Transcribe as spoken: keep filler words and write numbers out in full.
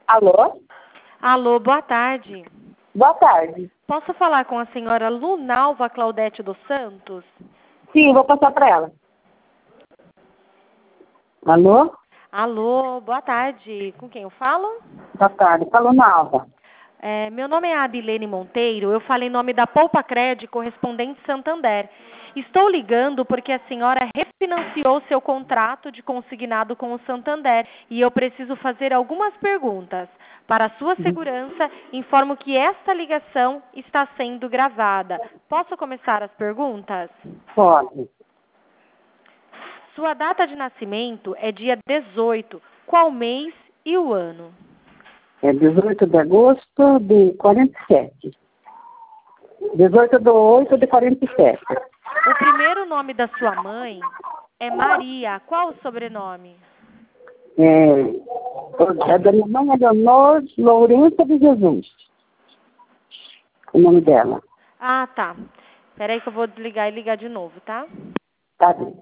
Alô? Alô, boa tarde. Boa tarde. Posso falar com a senhora Lunalva Claudete dos Santos? Sim, vou passar para ela. Alô? Alô, boa tarde. Com quem eu falo? Boa tarde. Falou na Alva. É, meu nome é Adilene Monteiro. Eu falo em nome da Poupa Cred, correspondente Santander. Estou ligando porque a senhora refinanciou seu contrato de consignado com o Santander e eu preciso fazer algumas perguntas. Para sua segurança, informo que esta ligação está sendo gravada. Posso começar as perguntas? Pode. Sua data de nascimento é dia dezoito. Qual mês e o ano? É dezoito de agosto de quarenta e sete. dezoito de oito de quarenta e sete. O primeiro nome da sua mãe é Maria. Qual o sobrenome? É, é da minha mãe, é Leonor Lourenço de Jesus. O nome dela. Ah, tá. Espera aí que eu vou desligar e ligar de novo, tá? Tá bem.